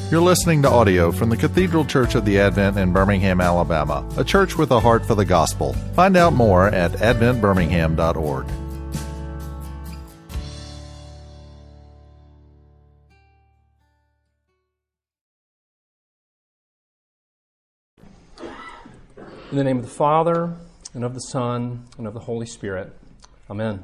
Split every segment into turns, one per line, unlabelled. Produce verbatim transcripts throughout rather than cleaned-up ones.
You're listening to audio from the Cathedral Church of the Advent in Birmingham, Alabama, a church with a heart for the gospel. Find out more at advent birmingham dot org.
In the name of the Father, and of the Son, and of the Holy Spirit. Amen.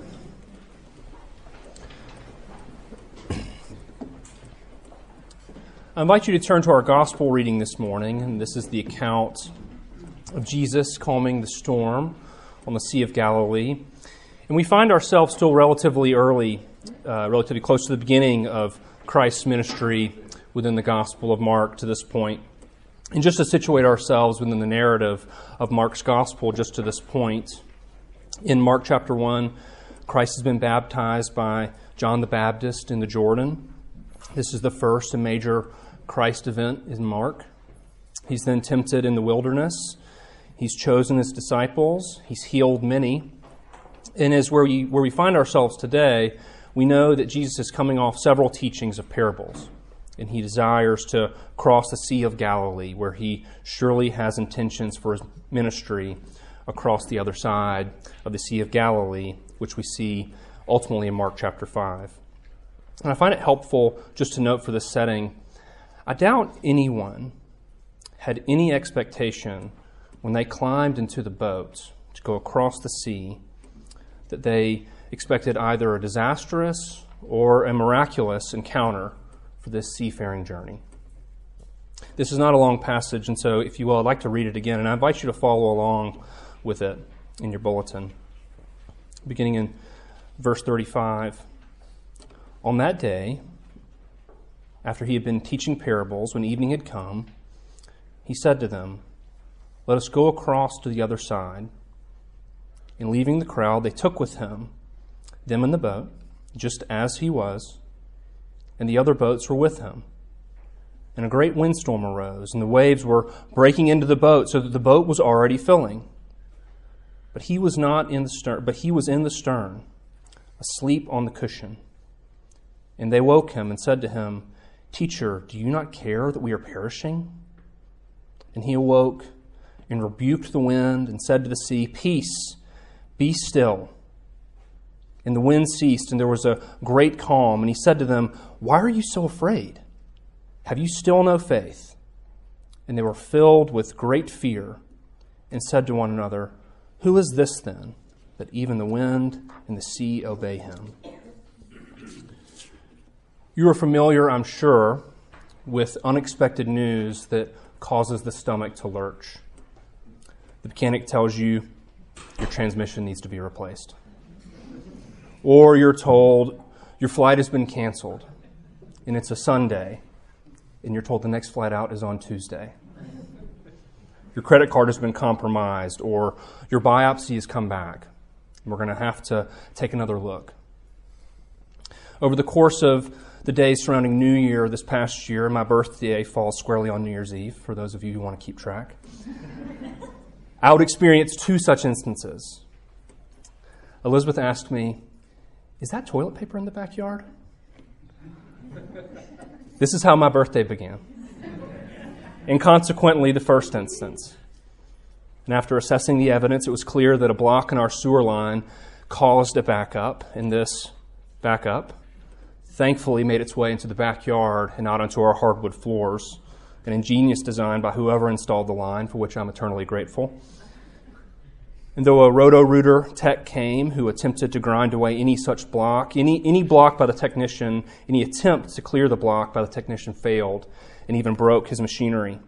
I invite you to turn to our gospel reading this morning, and this is the account of Jesus calming the storm on the Sea of Galilee. And we find ourselves still relatively early, uh, relatively close to the beginning of Christ's ministry within the Gospel of Mark to this point. And just to situate ourselves within the narrative of Mark's Gospel just to this point, in Mark chapter one, Christ has been baptized by John the Baptist in the Jordan. This is the first and major Christ event in Mark. He's then tempted in the wilderness. He's chosen his disciples. He's healed many. And as where we, where we find ourselves today, we know that Jesus is coming off several teachings of parables. And he desires to cross the Sea of Galilee, where he surely has intentions for his ministry across the other side of the Sea of Galilee, which we see ultimately in Mark chapter five. And I find it helpful just to note for this setting, I doubt anyone had any expectation when they climbed into the boat to go across the sea that they expected either a disastrous or a miraculous encounter for this seafaring journey. This is not a long passage, and so if you will, I'd like to read it again, and I invite you to follow along with it in your bulletin. Beginning in verse thirty-five. On that day, after he had been teaching parables, when evening had come, he said to them, "Let us go across to the other side." And leaving the crowd, they took with him them in the boat, just as he was, and the other boats were with him. And a great windstorm arose, and the waves were breaking into the boat, so that the boat was already filling. But he was not in the stern, but he was in the stern, asleep on the cushion. And they woke him and said to him, "Teacher, do you not care that we are perishing?" And he awoke and rebuked the wind and said to the sea, "Peace, be still." And the wind ceased, and there was a great calm. And he said to them, "Why are you so afraid? Have you still no faith?" And they were filled with great fear and said to one another, "Who is this then, that even the wind and the sea obey him?" You are familiar, I'm sure, with unexpected news that causes the stomach to lurch. The mechanic tells you your transmission needs to be replaced. Or you're told your flight has been canceled, and it's a Sunday, and you're told the next flight out is on Tuesday. Your credit card has been compromised, or your biopsy has come back, and we're going to have to take another look. Over the course of the days surrounding New Year this past year, my birthday falls squarely on New Year's Eve, for those of you who want to keep track. I would experience two such instances. Elizabeth asked me, "Is that toilet paper in the backyard?" This is how my birthday began. And consequently, the first instance. And after assessing the evidence, it was clear that a block in our sewer line caused a backup, and this backup thankfully made its way into the backyard and not onto our hardwood floors, an ingenious design by whoever installed the line, for which I'm eternally grateful. And though a Roto-Rooter tech came who attempted to grind away any such block, any, any block by the technician, any attempt to clear the block by the technician failed and even broke his machinery.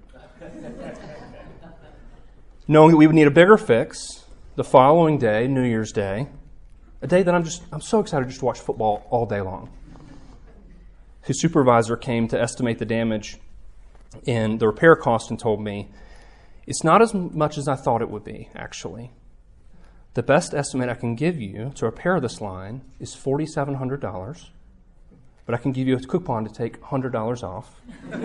Knowing that we would need a bigger fix, the following day, New Year's Day, a day that I'm just I'm so excited just to watch football all day long, his supervisor came to estimate the damage and the repair cost and told me, "It's not as much as I thought it would be, actually. The best estimate I can give you to repair this line is four thousand seven hundred dollars, but I can give you a coupon to take one hundred dollars off."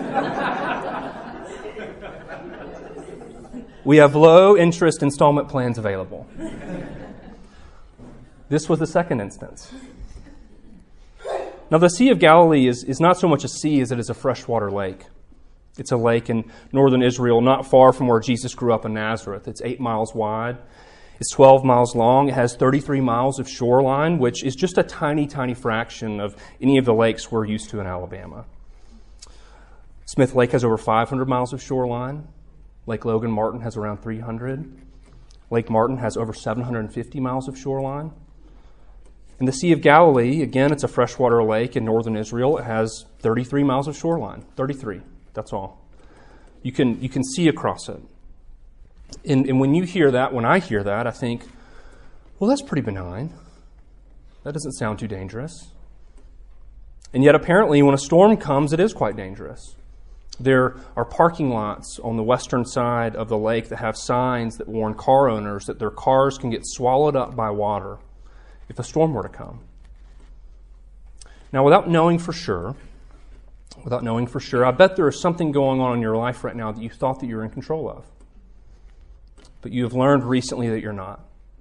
"We have low-interest installment plans available." This was the second instance. Now, the Sea of Galilee is, is not so much a sea as it is a freshwater lake. It's a lake in northern Israel, not far from where Jesus grew up in Nazareth. It's eight miles wide. It's twelve miles long. It has thirty-three miles of shoreline, which is just a tiny, tiny fraction of any of the lakes we're used to in Alabama. Smith Lake has over five hundred miles of shoreline. Lake Logan Martin has around three hundred. Lake Martin has over seven hundred fifty miles of shoreline. And the Sea of Galilee, again, it's a freshwater lake in northern Israel. It has thirty-three miles of shoreline. thirty-three. That's all. You can you can see across it. And, and when you hear that, when I hear that, I think, well, that's pretty benign. That doesn't sound too dangerous. And yet, apparently, when a storm comes, it is quite dangerous. There are parking lots on the western side of the lake that have signs that warn car owners that their cars can get swallowed up by water if a storm were to come. Now, without knowing for sure, without knowing for sure, I bet there is something going on in your life right now that you thought that you were in control of. But you have learned recently that you're not.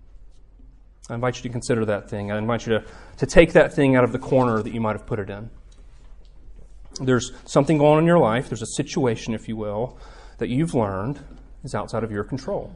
I invite you to consider that thing. I invite you to, to take that thing out of the corner that you might have put it in. There's something going on in your life, there's a situation, if you will, that you've learned is outside of your control.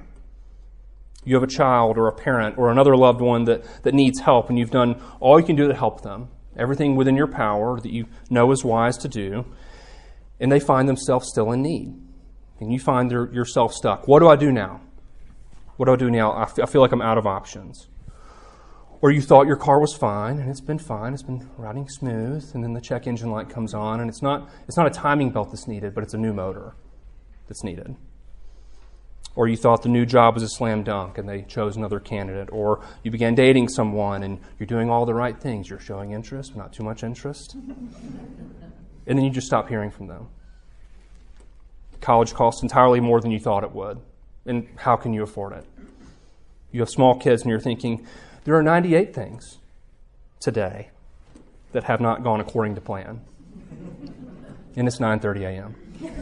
You have a child or a parent or another loved one that, that needs help, and you've done all you can do to help them, everything within your power that you know is wise to do, and they find themselves still in need. And you find their, yourself stuck. What do I do now? What do I do now? I, f- I feel like I'm out of options. Or you thought your car was fine, and it's been fine. It's been riding smooth, and then the check engine light comes on, and it's not it's not a timing belt that's needed, but it's a new motor that's needed. Or you thought the new job was a slam dunk, and they chose another candidate. Or you began dating someone, and you're doing all the right things. You're showing interest, but not too much interest. And then you just stop hearing from them. College costs entirely more than you thought it would. And how can you afford it? You have small kids, and you're thinking, there are ninety-eight things today that have not gone according to plan. And it's nine thirty a.m.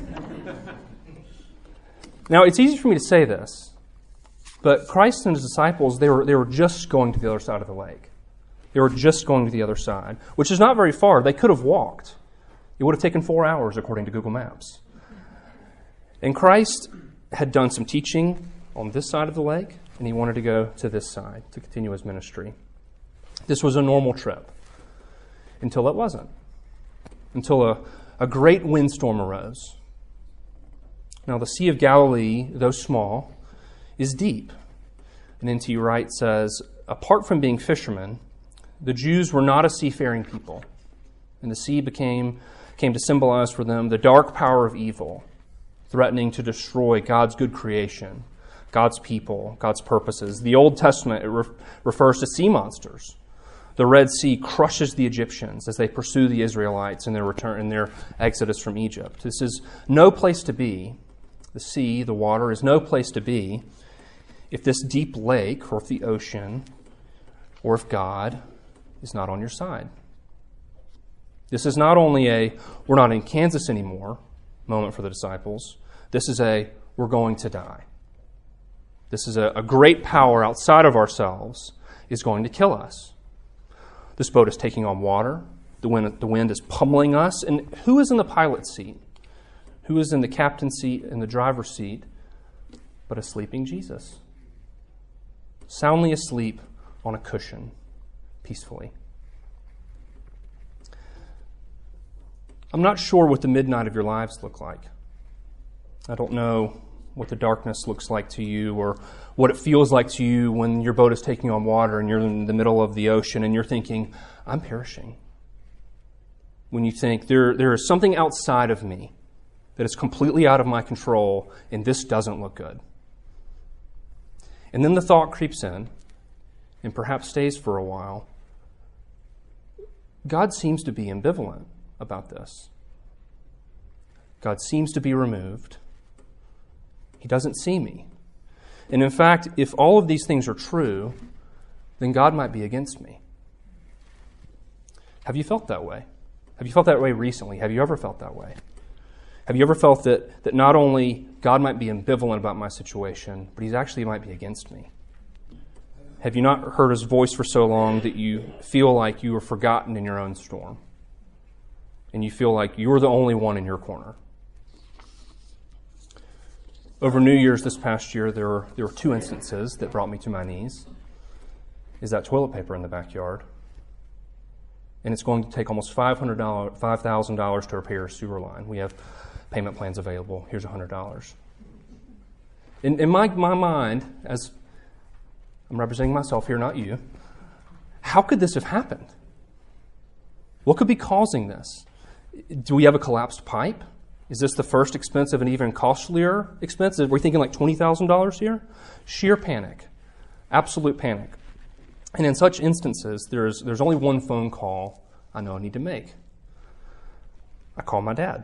Now, it's easy for me to say this, but Christ and his disciples, they were, they were just going to the other side of the lake. They were just going to the other side, which is not very far. They could have walked. It would have taken four hours, according to Google Maps. And Christ had done some teaching on this side of the lake, and he wanted to go to this side to continue his ministry. This was a normal trip until it wasn't, until a, a great windstorm arose. Now, the Sea of Galilee, though small, is deep. And N T Wright says, apart from being fishermen, the Jews were not a seafaring people, and the sea became came to symbolize for them the dark power of evil, threatening to destroy God's good creation, God's people, God's purposes. The Old Testament, it re- refers to sea monsters. The Red Sea crushes the Egyptians as they pursue the Israelites in their return, in their exodus from Egypt. This is no place to be. The sea, the water, is no place to be if this deep lake, or if the ocean, or if God is not on your side. This is not only a, we're not in Kansas anymore moment for the disciples. This is a, we're going to die. This is a, a great power outside of ourselves is going to kill us. This boat is taking on water. The wind, the wind is pummeling us. And who is in the pilot's seat? Who is in the captain's seat and the driver's seat but a sleeping Jesus? Soundly asleep on a cushion, peacefully. I'm not sure what the midnight of your lives look like. I don't know what the darkness looks like to you or what it feels like to you when your boat is taking on water and you're in the middle of the ocean and you're thinking, I'm perishing. When you think, there, there is something outside of me that is completely out of my control and this doesn't look good. And then the thought creeps in and perhaps stays for a while. God seems to be ambivalent about this. God seems to be removed. He doesn't see me. And in fact, if all of these things are true, then God might be against me. Have you felt that way? Have you felt that way recently? Have you ever felt that way? Have you ever felt that, that not only God might be ambivalent about my situation, but He's actually might be against me? Have you not heard his voice for so long that you feel like you are forgotten in your own storm? And you feel like you're the only one in your corner? Over New Year's this past year, there were, there were two instances that brought me to my knees. Is that toilet paper in the backyard? And it's going to take almost five hundred dollars, five thousand dollars to repair a sewer line. We have payment plans available. Here's one hundred dollars. In, in my, my mind, as I'm representing myself here, not you, how could this have happened? What could be causing this? Do we have a collapsed pipe? Is this the first expense of an even costlier expense? We're thinking like twenty thousand dollars here? Sheer panic. Absolute panic. And in such instances, there's there's only one phone call I know I need to make. I call my dad.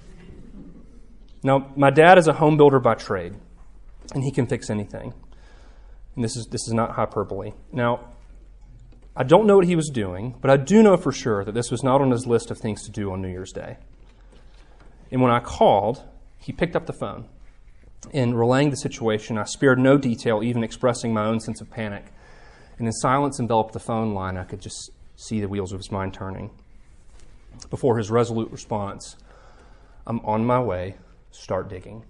Now, my dad is a home builder by trade, and he can fix anything. And this is this is not hyperbole. Now, I don't know what he was doing, but I do know for sure that this was not on his list of things to do on New Year's Day. And when I called, he picked up the phone. In relaying the situation, I spared no detail, even expressing my own sense of panic. And as silence enveloped the phone line, I could just see the wheels of his mind turning. Before his resolute response, I'm on my way, start digging.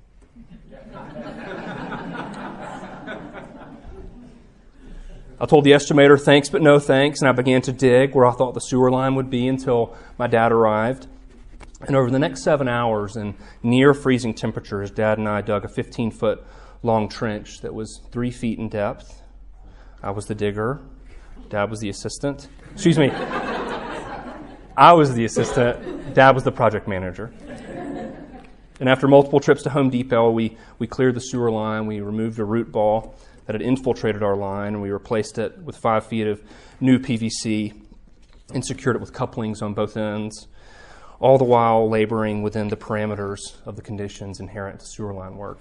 I told the estimator thanks but no thanks, and I began to dig where I thought the sewer line would be until my dad arrived. And over the next seven hours in near freezing temperatures, Dad and I dug a fifteen-foot long trench that was three feet in depth. I was the digger. Dad was the assistant. Excuse me. I was the assistant. Dad was the project manager. And after multiple trips to Home Depot, we, we cleared the sewer line. We removed a root ball that had infiltrated our line, and we replaced it with five feet of new P V C and secured it with couplings on both ends, all the while laboring within the parameters of the conditions inherent to sewer line work.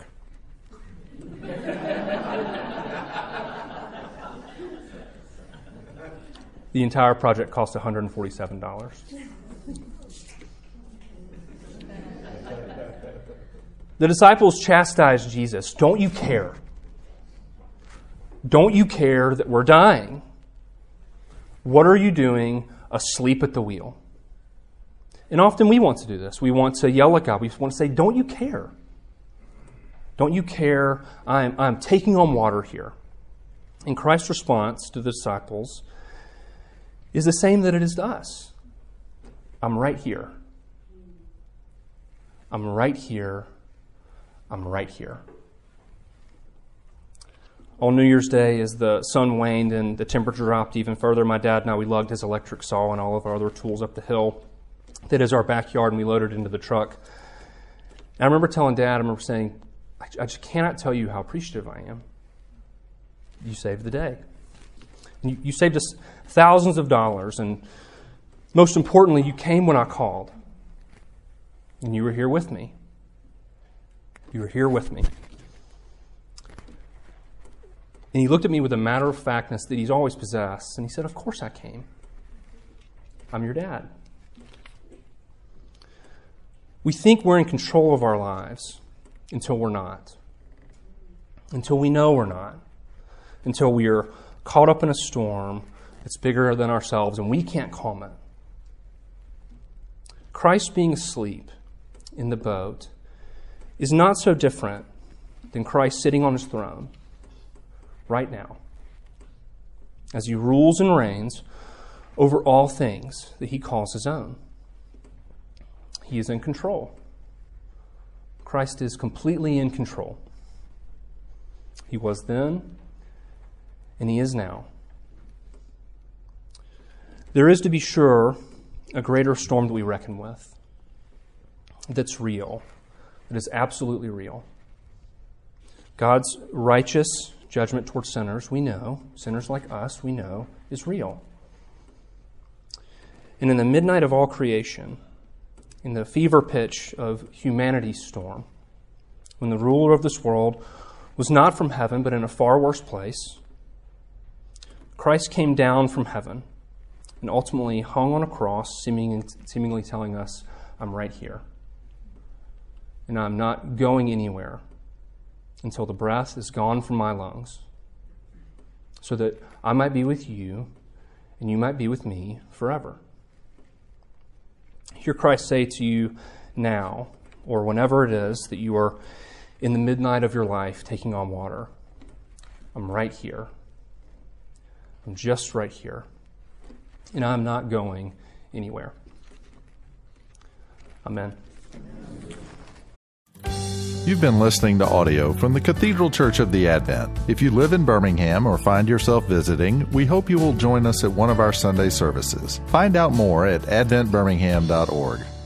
The entire project cost one hundred forty-seven dollars. The disciples chastised Jesus. Don't you care? Don't you care that we're dying? What are you doing asleep at the wheel? And often we want to do this. We want to yell at God. We want to say, don't you care? Don't you care? I'm, I'm taking on water here. And Christ's response to the disciples is the same that it is to us. I'm right here. I'm right here. I'm right here. On New Year's Day, as the sun waned and the temperature dropped even further, my dad and I, we lugged his electric saw and all of our other tools up the hill that is our backyard, and we loaded it into the truck. And I remember telling Dad, I remember saying, I, I just cannot tell you how appreciative I am. You saved the day. And you, you saved us thousands of dollars, and most importantly, you came when I called. And you were here with me. You were here with me. And he looked at me with a matter-of-factness that he's always possessed, and he said, of course I came. I'm your dad. We think we're in control of our lives until we're not. Until we know we're not. Until we are caught up in a storm that's bigger than ourselves and we can't calm it. Christ being asleep in the boat is not so different than Christ sitting on his throne right now as he rules and reigns over all things that he calls his own. He is in control. Christ is completely in control. He was then, and he is now. There is, to be sure, a greater storm that we reckon with that's real, that is absolutely real. God's righteous judgment towards sinners, we know, sinners like us, we know, is real. And in the midnight of all creation, in the fever pitch of humanity's storm, when the ruler of this world was not from heaven, but in a far worse place, Christ came down from heaven and ultimately hung on a cross, seeming, seemingly telling us, I'm right here. And I'm not going anywhere until the breath is gone from my lungs. so that I might be with you and you might be with me forever. Hear Christ say to you now, or whenever it is that you are in the midnight of your life taking on water, I'm right here. I'm just right here. And I'm not going anywhere. Amen.
You've been listening to audio from the Cathedral Church of the Advent. If you live in Birmingham or find yourself visiting, we hope you will join us at one of our Sunday services. Find out more at advent birmingham dot org.